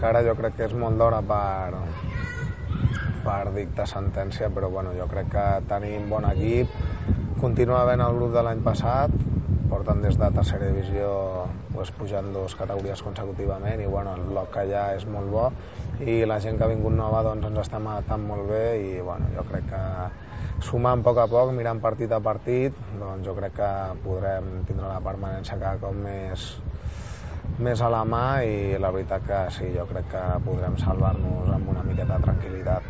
encara jo crec que és molt d'hora per dictar sentència, però bueno, jo crec que tenim bon equip, continua havent el grup de l'any passat, porten des de tercera divisió pues, pujant 2 categories consecutivament i bueno, el bloc que hi ha és molt bo i la gent que ha vingut nova doncs, ens està adaptant molt bé i bueno, jo crec que sumant a poc, mirant partit a partit, doncs jo crec que podrem tindre la permanència cada cop més a la mà i la veritat que sí, jo crec que podrem salvar-nos amb una miqueta de tranquil·litat.